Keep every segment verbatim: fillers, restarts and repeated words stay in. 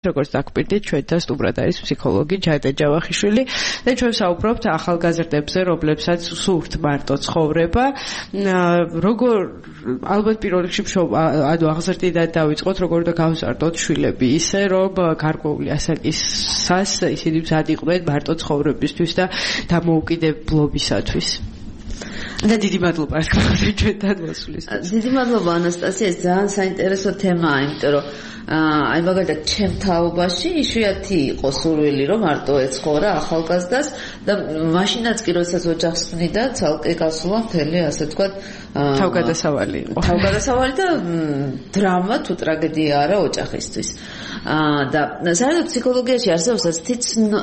როგორც დაგვირდით, ჩვენთან სტუმრად არის ფსიქოლოგი ჯადა ჯავახიშვილი და ჩვენ საუბრობთ ახალგაზრდებზე, რომლებსაც სურთ მარტო ცხოვრება. როგორ ალბათ პირველ რიგში ანუ აღზრდიდან დავიწყოთ, როგორ უნდა გავზარდოთ შვილები ისე, რომ გარკვეული ასაკისას ისინი მზად იყვნენ მარტო ცხოვრებისთვის და დამოუკიდებლობისათვის. და დიდი მადლობა რა თქმა უნდა ჩვენთან მოსვლის. დიდი მადლობა ანასტასია, ეს ძალიან საინტერესო თემაა, იმიტომ რომ აი მაგალითად ჩემ თაობაში იშვიათი იყო სურვილი რომ მარტო ეცხოვრა ახალგაზრდას და მაშინაც კი როდესაც ოჯახს ვნიდა ცალკე გასულა მთელი ასე ვთქვათ თავგადასავალი იყო. თავგადასავალი და დრამა თუ ტრაგედია არა ოჯახისთვის. და საერთოდ ფსიქოლოგიაში არსებობს ასეთი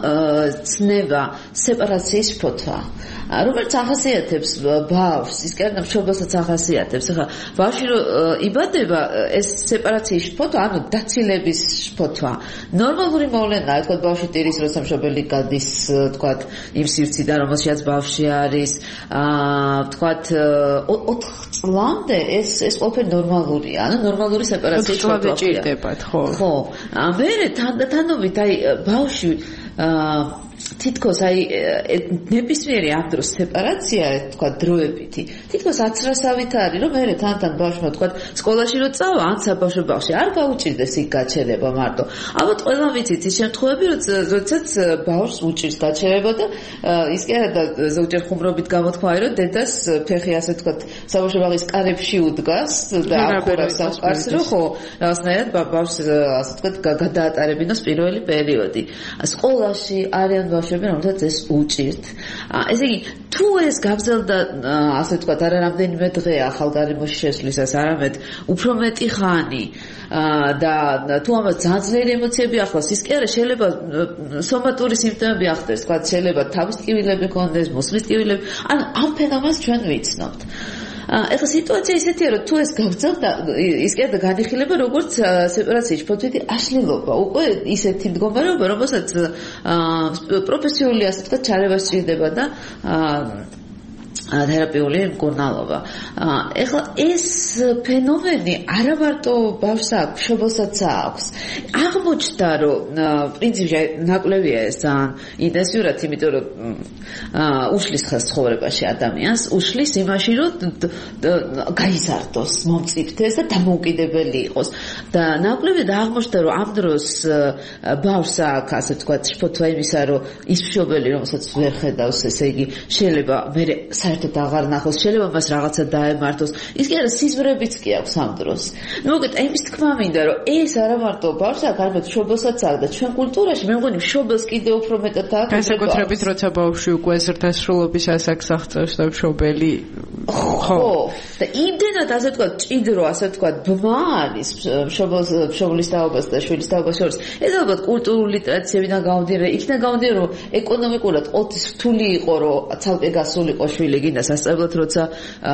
ცნება სეპარაციის ფოთვა, რომელიც ახასიათებს ბავშვს, ის კი არა მშობელსაც ახასიათებს. ახლა ბავშვი რო იბადება, ეს სეპარაციის ფოთვა, ანუ დაცილების ფოთვა. ნორმალური მოვლენაა, თქვა ბავშვი ტირის როცა მშობელი გადის, თქვა იმ სივრციდან, რომელშიც ბავშვი არის, აა თქვა ოთხ წლამდე ეს ეს ყველაფერი ნორმალურია, ანუ ნორმალური სეპარაციის ფოთვა. ჭირდებათ, ხო? ხო. მერე თანდათანობით აი ბავშვი აა თითქოს აი ნებისმიერი ამ დროს სეპარაცია თქვა დროებითი თითქოს აცრასავით არის რომ მერე თან-თან ბავშვმა თქვა სკოლაში რო წავა ან საბავშვო ბაღში არ გაუჭირდეს იქ გაჩერება მარტო. ალბათ ყველა ვიცით ის შემთხვევები როდესაც ბავშვს უჭირს გაჩერება და ის კი არა და ზოგჯერ ხუმრობით გამოთქვა რომ დედას ფეხი ასე თქვა საბავშვო ბაღის კარებში უდგას და აკურავს სამყარს რომ ხო რაღაცნაირად ბავშვს ასე თქვა გადაატარებინოს პირველი პერიოდი. სკოლაში არიან ბავშვები, რომელსაც ეს უჭირთ. ესე იგი, თუ ეს გაგრძელდა, ასე ვთქვათ, არა რამდენიმე დღე ახალგაზრდობაში შესვლისას, არამედ უფრო მეტი ხანი და თუ ამას ძალიან ძლიერი ემოციები ახლავს, ის კი არა შეიძლება სომატური სიმპტომები ახდენს, თქვათ შეიძლება თავის ტკივილები ქონდეს, მოსმის ტკივილები, ანუ ამ ფენომენს ჩვენ ვიცნობთ. ეხლა სიტუაცია ისეთია, რომ თუ ეს გაგრძელდა, ის კი არა განიხილება როგორც სეპარაციის ფოთვითი აშლილობა, უკვე ისეთი მდგომარეობა, რომელსაც პროფესიული ასე ვთქვათ ჩარევა სჭირდება და თერაპიული მკურნალობა. ეხლა ეს ფენომენი არა მარტო ბავშვს აქვს, მშობელსაც აქვს. აღმოჩნდა, რომ პრინციპში ნაკლებია ეს ძალიან ინტენსიურად, იმიტომ რომ უშლის ხას ცხოვრებაში ადამიანს, უშლის იმაში, რომ გაიზარდოს, მომწიფდეს და დამოუკიდებელი იყოს. და ნაკლებია და აღმოჩნდა, რომ ამ დროს ბავშვს აქვს, ასე ვთქვათ, ფოთვა იმისა, რომ ის მშობელი, რომელსაც ვერ ხედავს, ესე იგი, შეიძლება მერე საერთოდ აღარ ნახოს, შეიძლება მას რაღაცა დაემართოს. ის კი არა სიზმრებიც კი აქვს ამ დროს. ნუ მოგეთ, იმის თქმა მინდა, რომ ეს არა მარტო ბავშვს აქვს, არამედ მშობელსაც აქვს და ჩვენ კულტურაში მე მგონი მშობელს კიდევ უფრო მეტად აქვს. განსაკუთრებით როცა ბავშვი უკვე ზრდასრულობის ასაკს აღწევს და მშობელი ხო და იმდენად ასე ვთქვათ ჭიდრო, ასე ვთქვათ ბმა არის მშობელს მშობლის თაობას და შვილის თაობას შორის. ეს ალბათ კულტურული ტრადიციებიდან გამომდინარე, იქიდან გამომდინარე, რომ ეკონომიკურად ყოველთვის რთული იყო, რომ ცალკე გასულიყო შვილი გინდა სასწავლებლად როცა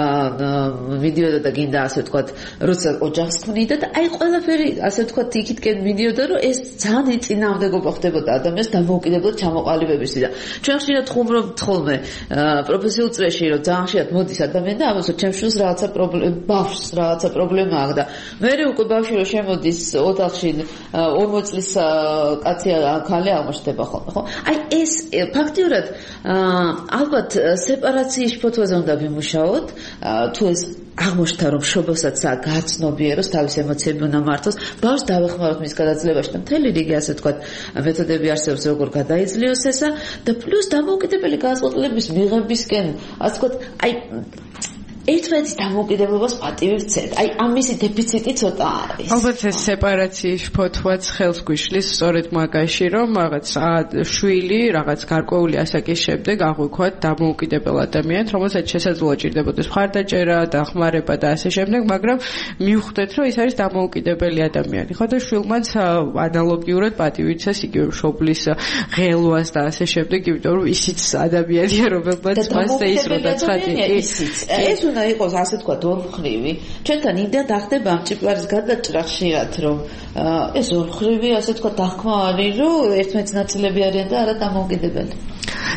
მიდიოდა და გინდა ასე ვთქვათ როცა ოჯახს ქმნიდა და აი ყველაფერი ასე ვთქვათ იქითკენ მიდიოდა რომ ეს ძალიან ეწინააღმდეგობა ხდებოდა ადამიანს დამოუკიდებლად ჩამოყალიბებისთვის და ჩვენ ხშირად ხუმრობთ ხოლმე პროფესიულ წრეში რომ ძალიან ხშირად მოდის ადამიანი და ამასო ჩემს შვილს რაღაცა პრობლემა ბავშვს რაღაცა პრობლემა აქვს და მე უკვე ბავშვი რომ შემოდის ოთახში ორმოც წლის კაცი ქალი აღმოჩნდება ხოლმე ხო აი ეს ფაქტიურად ალბათ სეპარაციის ფოთვაზე უნდა ვიმუშაოთ თუ ეს აღმოჩნდა რომ მშობელსაც გააცნობიეროს თავის ემოციები უნდა მართოს ბავშვს დავეხმაროთ მის გადაძლებაში და მთელი რიგი ასე ვთქვათ მეთოდები არსებობს როგორ გადაიძლიოს ესა და პლუს დამოუკიდებელი განწყობილების მიღებისკენ ასე ვთქვათ აი ერთმანეთის დამოუკიდებლობას პატივი ვცეთ. აი ამისი დეფიციტი ცოტა არის. ალბათ ეს სეპარაციის ფოთვაც ხელს გვიშლის სწორედ მაგაში, რომ რაღაც შვილი რაღაც გარკვეული ასაკის შემდეგ აღვიქვათ დამოუკიდებელ ადამიანს, რომელსაც შესაძლოა ჭირდებოდეს მხარდაჭერა, დახმარება და ასე შემდეგ, მაგრამ მივხვდეთ, რომ ის არის დამოუკიდებელი ადამიანი. ხო და შვილმაც ანალოგიურად პატივი ვცეს იგივე მშობლის ღელვას და ასე შემდეგ, იმიტომ რომ ისიც ადამიანია, რომელსაც მას ისრო და ცხადი. ეს უნდა იყოს ასე ვთქვათ ორმხრივი. ჩვენთან იმდან ახდება ამ ჭიპლარის გადაჭრა ხშირად, რომ ეს ორმხრივი ასე ვთქვათ დახმა არის, რომ ერთმანეთის ნაწილები არიან და არა დამოუკიდებელი. და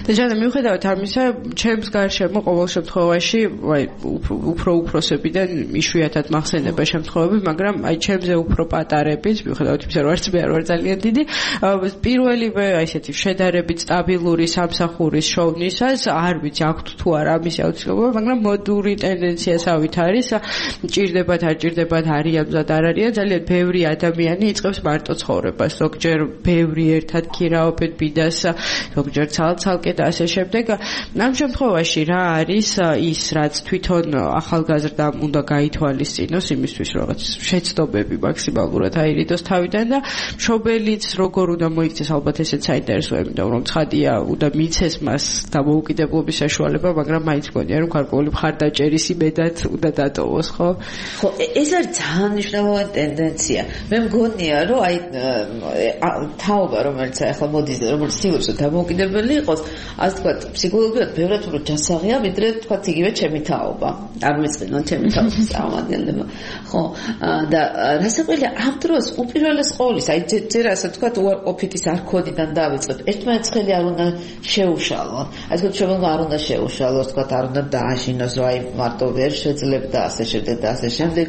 და მიუხედავად ამისა, ჩემს გარშემო ყოველ შემთხვევაში, აი, უფრო უფროსებიდან იშვიათად მახსენდება შემთხვევები, მაგრამ აი ჩემზე უფრო პატარებიც, მიუხედავად იმისა, რომ არც მე არ ვარ ძალიან დიდი, პირველივე აი ესეთი შედარებით სტაბილური სამსახურის შოვნისას არ ვიცი აქვთ თუ არა ამის აუცილებლობა, მაგრამ მოდური ტენდენციასავით არის, ჭირდებათ არ ჭირდებათ არიან მზად არ არიან, ძალიან ბევრი ადამიანი იწყებს მარტო ცხოვრებას, ზოგჯერ ბევრი ერთად ქირაობენ ბიდას, ზოგჯერ ცალ-ცალკე და ასე შემდეგ. ამ შემთხვევაში რა არის ის, რაც თვითონ ახალგაზრდამ უნდა გაითვალისწინოს იმისთვის, რომ რაღაც შეცდომები მაქსიმალურად აირიდოს თავიდან და მშობელიც როგორ უნდა მოიქცეს, ალბათ ესეც საინტერესოა, იმიტომ რომ ცხადია, უნდა მიცეს მას დამოუკიდებლობის საშუალება, მაგრამ მაინც მგონია, რომ გარკვეული მხარდაჭერის იმედად უნდა დატოვოს, ხო? ხო, ეს არის ძალიან მნიშვნელოვანი ტენდენცია. მე მგონია, რომ აი თაობა, რომელიც ახლა მოდის და რომელიც ცდილობს დამოუკიდებელი იყოს, ასე თქვა, ფსიქოლოგიურად ბევრად უფრო ჯანსაღია, ვიდრე თქვა იგივე ჩემი თაობა. არ მისწინონ ჩემი თაობის წარმომადგენლება. ხო, და რასაკვირველია, ამ დროს უპირველეს ყოვლისა, აი ჯერ ასე თქვა, უარყოფითის არქოდიდან დავიწყებ. ერთმანეთს ხელი არ უნდა შეუშალონ. ასე თქვა, შემდგომ არ უნდა შეუშალოს, თქვა, არ უნდა დააშინოს, რომ აი მარტო ვერ შეძლებ და ასე შემდეგ და ასე შემდეგ.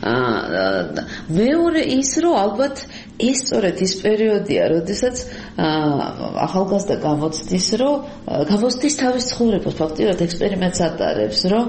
მეორე ის, რომ ალბათ ეს სწორედ ის პერიოდია, როდესაც ახალგაზრდა გამოცდის, რომ გამოცდის თავის ცხოვრებას, ფაქტიურად ექსპერიმენტს ატარებს, რომ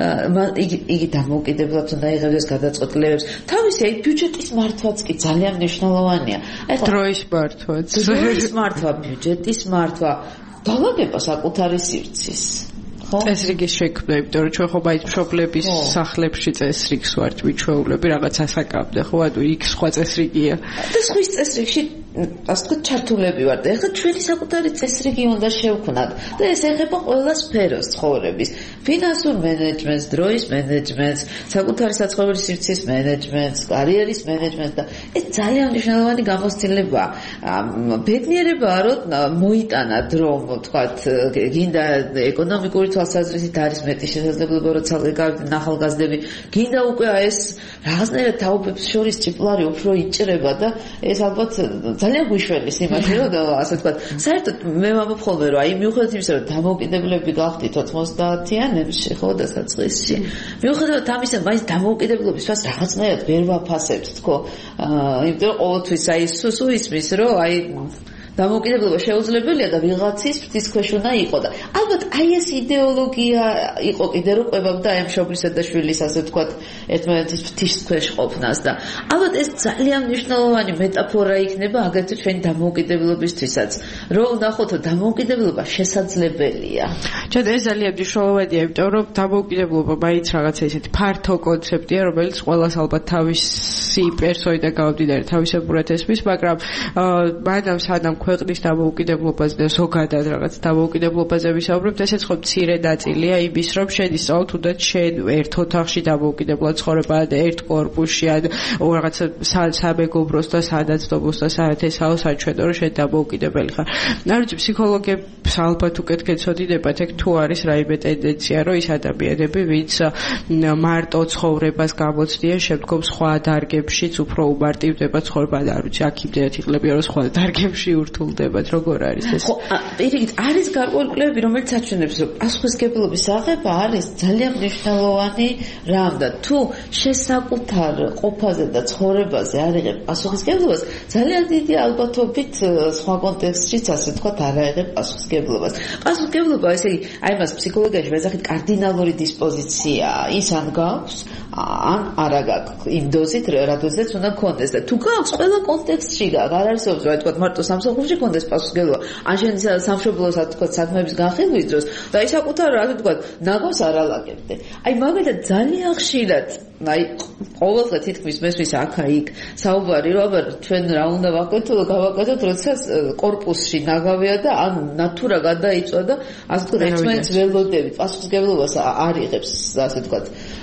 იგი იგი დამოუკიდებლად უნდა იღებდეს გადაწყვეტილებებს. თავისი აი ბიუჯეტის მართვაც კი ძალიან მნიშვნელოვანია. აი დროის მართვაც. დროის მართვა, ბიუჯეტის მართვა, განლაგება საკუთარი სივრცის. წესრიგის შექმნა, იმიტომ რომ ჩვენ ხო მაინც მშობლების სახლებში წესრიგს ვართ მიჩვეულები, რაღაც ასაკამდე, ხო, ანუ იქ სხვა წესრიგია. და სხვის წესრიგში ასე თქვა ჩართულები ვართ. ეხლა ჩვენი საკუთარი წესრიგი უნდა შევქმნათ და ეს ეხება ყველა სფეროს ცხოვრების. ფინანსურ მენეჯმენტს, დროის მენეჯმენტს, საკუთარი საცხოვრებელი სივრცის მენეჯმენტს, კარიერის მენეჯმენტს და ეს ძალიან მნიშვნელოვანი გამოცდილებაა. ბედნიერებაა, რომ მოიტანათ, რომ თქვათ, გინდა ეკონომიკური თვალსაზრისით არის მეტი შესაძლებლობა, რომ წავიდეთ ახალგაზრდები, გინდა უკვე ეს რაღაცნაირად თაობებს შორის ჭიპლარი უფრო იჭრება და ეს ალბათ ძალიან გვიშველის იმაში, რომ ასე ვთქვათ, საერთოდ მე ვამბობ ხოლმე, რომ აი მიუხედავად იმისა, რომ დამოუკიდებლები გავხდით ოცდაათიანებში, ხო, დასაწყისში. მიუხედავად ამისა, მაინც დამოუკიდებლობის ფასს რაღაცნაირად ვერ ვაფასებთ, თქო. იმიტომ რომ ყოველთვის აი სულ ისმის, რომ აი დამოუკიდებლობა შეუძლებელია და ვიღაცის ფრთისქვეშ უნდა იყო და ალბათ აი ეს იდეოლოგია იყო კიდე რომ ყვებავდა ამ მშობლისა და შვილის ასე ვთქვათ ერთმანეთის ფრთისქვეშ ყოფნას და ალბათ ეს ძალიან მნიშვნელოვანი მეტაფორა იქნება აგრეთვე ჩვენი დამოუკიდებლობისთვისაც რომ ვნახოთ რომ დამოუკიდებლობა შესაძლებელია. ჩათ ეს ძალიან მნიშვნელოვანია, იმიტომ რომ დამოუკიდებლობა მაინც რაღაცა ისეთი ფართო კონცეფტია, რომელიც ყველას ალბათ თავისი პერსონიდან გამომდინარე თავისებურად ესმის, მაგრამ მადამ სანამ ქვეყნის დამოუკიდებლობაზე და ზოგადად რაღაც დამოუკიდებლობაზე ვისაუბრებთ, ესეც ხო მცირე ნაწილია იმის, რომ შენ ისწავლ თუნდაც შენ ერთ ოთახში დამოუკიდებლად ცხოვრება და ერთ კორპუსში ან რაღაც სამეგობროს და სადაცდობოს და საათესაო საჩვენო რომ შენ დამოუკიდებელი ხარ. არ ვიცი, ფსიქოლოგებს ალბათ უკეთ გეცოდინებათ, ეგ თუ არის რაიმე ტენდენცია, რომ ის ადამიანები, ვინც მარტო ცხოვრებას გამოცდიან, შემდგომ სხვა დარგებშიც უფრო უმარტივდება ცხოვრება და არ ვიცი, აქ იმდენად იღლებიან, რომ სხვა დარგებში ურთულდებათ, როგორ არის ეს? ხო, პირიქით, არის გარკვეული კვლევები, რომელიც აჩვენებს, რომ პასუხისმგებლობის აღება არის ძალიან მნიშვნელოვანი რამ და თუ შესაკუთარ ყოფაზე და ცხოვრებაზე არ იღებ პასუხისმგებლობას, ძალიან დიდი ალბათობით სხვა კონტექსტშიც ასე თქვა არ აიღებ პასუხისმგებლობას. პასუხისმგებლობა, ესე იგი, აი მას ფსიქოლოგიაში ვეძახით კარდინალური დისპოზიციაა. ის ან გაქვს, ან არა გაქვს. იმ დოზით, რადგანაც უნდა გქონდეს და თუ გაქვს, ყველა კონტექსტში გაქვს. არ არსებობს, რა თქვა, მარტო სამსახურში გქონდეს პასუხისმგებლობა. ან შენ სამშობლოს, რა თქვა, საქმეების განხილვის დროს და ის საკუთარ, რა თქვა, ნაგავს არ ალაგებდე. აი მაგალითად ძალიან ხშირად აი ყოველდღე თითქმის მესმის აქა-იქ საუბარი რომ აბა ჩვენ რა უნდა ვაკეთოთ და გავაკეთოთ როდესაც კორპუსში ნაგავია და ან ნატურა გადაიწვა და ასე თქვა ერთმანეთს ველოდებით პასუხისმგებლობას არ იღებს ასე თქვა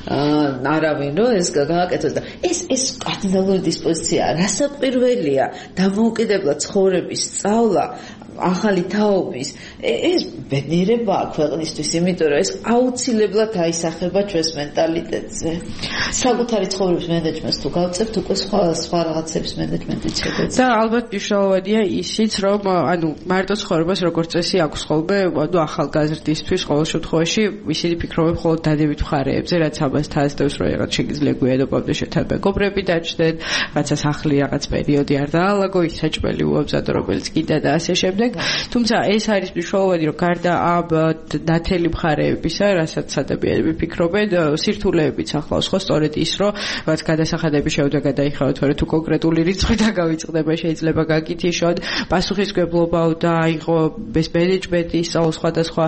არავინ რომ ეს გააკეთოს და ეს ეს კარდინალური დისპოზიციაა რასაკვირველია დამოუკიდებლად ცხოვრების სწავლა ახალი თაობის ეს ბედნიერება ქვეყნისთვის, იმიტომ რომ ეს აუცილებლად აისახება ჩვენს მენტალიტეტზე. საკუთარი ცხოვრების მენეჯმენტს თუ გავწევთ, უკვე სხვა სხვა რაღაცების მენეჯმენტიც შეგვეძლო. და ალბათ მნიშვნელოვანია ისიც, რომ ანუ მარტო ცხოვრებას როგორც წესი აქვს ხოლმე, ანუ ახალგაზრდისთვის ყოველ შემთხვევაში ისინი ფიქრობენ მხოლოდ დადებით მხარეებზე, რაც ამას თასდევს, რომ რაღაც შეგიძლია გვიადობამდე შეთან მეგობრები დაჭდეთ, რაცა სახლი რაღაც პერიოდი არ დაალაგო, ის საჭმელი უამზადო, რომელიც კიდე და ასე შემდეგ. თუმცა ეს არის მნიშვნელოვანი, რომ გარდა ამ დათელი მხარეებისა, რასაც ადამიანები ფიქრობენ, სირთულეებიც ახლავს ხო, სწორედ ის, რომ რაც გადასახადები შეუძლია გადაიხადოთ, თორე თუ კონკრეტული რიცხვი დაგავიწყდება, შეიძლება გაკითიშოთ, პასუხისმგებლობა და აიღო ეს მენეჯმენტი, ისწავლო სხვადასხვა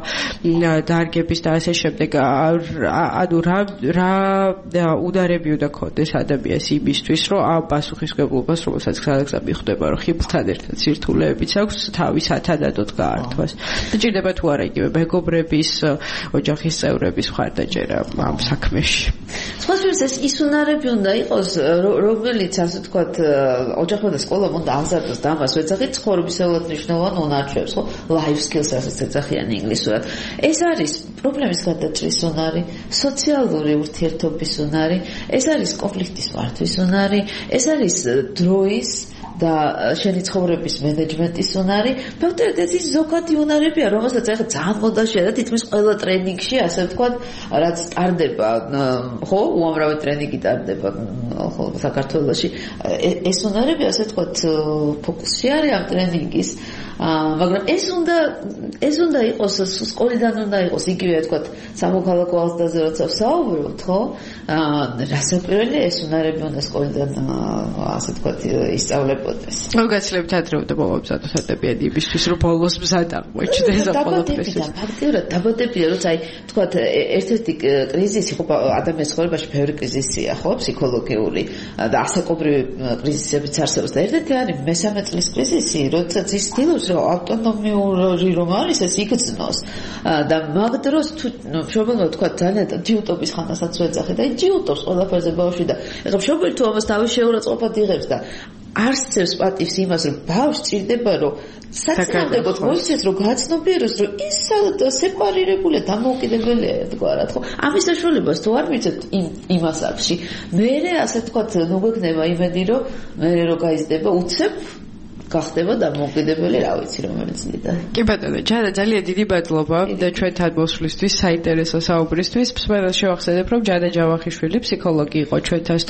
დარგების და ასე შემდეგ. ანუ რა რა უნარები უნდა ქონდეს ადამიანს იმისთვის, რომ ამ პასუხისმგებლობას, რომელსაც გზადაგზა მიხვდება, რომ ხიბლთან ერთად სირთულეებიც აქვს, თავის ათადადოდ გაართვას. დაჭირდება თუ არა იგივე მეგობრების, ოჯახის წევრების მხარდაჭერა ამ საქმეში. სხვა შორის ეს ის უნარები უნდა იყოს, რომელიც ასე ვთქვათ, ოჯახმა და სკოლამ უნდა აღზარდოს და ამას ვეძახით ცხოვრებისეულად მნიშვნელოვან უნარჩვევს, ხო? Life skills ასაც ეძახიან ინგლისურად. ეს არის პრობლემის გადაჭრის უნარი, სოციალური ურთიერთობის უნარი, ეს არის კონფლიქტის მართვის უნარი, ეს არის დროის და შენი ცხოვრების მენეჯმენტის უნარი. ფაქტობრივად ეს ზოგადი უნარებია, რომელსაც ახლა ძალიან მოდაშია და თითქმის ყველა ტრენინგში, ასე ვთქვათ, რაც ტარდება, ხო, უამრავი ტრენინგი ტარდება ხო საქართველოში. ეს უნარები, ასე ვთქვათ, ფოკუსში არის ამ ტრენინგის. მაგრამ ეს უნდა ეს უნდა იყოს სკოლიდან უნდა იყოს იგივე ვთქვათ სამოქალაქო აღზრდაზე როცა ვსაუბრობთ ხო რასაკვირველია ეს უნარები უნდა სკოლიდან ასე ვთქვათ ისწავლებოდეს. მოგაცილებით ადრე უნდა მოვაბზადოთ ადამიანები იმისთვის რომ ბოლოს მზად აღმოჩნდეს აპოლოფეს. ფაქტიურად დაბადებია როცა აი ვთქვათ ერთ-ერთი კრიზისი ხო ადამიანის ცხოვრებაში ბევრი კრიზისია ხო ფსიქოლოგიური და ასაკობრივი კრიზისებიც არსებობს და ერთ-ერთი არის მესამე წლის კრიზისი როდესაც ის ცდილობს ავტონომიური რომ არის ეს იგრძნოს და მაგ დროს თუ მშობელმა თქვა ძალიან ჯიუტობის ხანასაც ვეძახე და ჯიუტობს ყველაფერზე ბავშვი და ეხლა მშობელი თუ ამას თავის შეურაცხყოფად იღებს და არ სცემს პატივს იმას რომ ბავშვი ჭირდება რომ საცნობებლად მოიცეს რომ გაცნობიეროს რომ ის სეპარირებულია დამოუკიდებელია ერთგვარად ხო ამის საშუალებას თუ არ მიცემთ იმ ასაკში მე ასე თქვათ ნუ გვექნება იმედი რომ მე რო გაიზრდება უცებ გახდება დამოუკიდებელი, რა ვიცი, რომელიც ლიდა. კი ბატონო, ჯანა ძალიან დიდი მადლობა და ჩვენთან მოსვლისთვის, საინტერესო საუბრისთვის. მსმენელს შევახსენებ, რომ ჯანა ჯავახიშვილი ფსიქოლოგი იყო ჩვენთან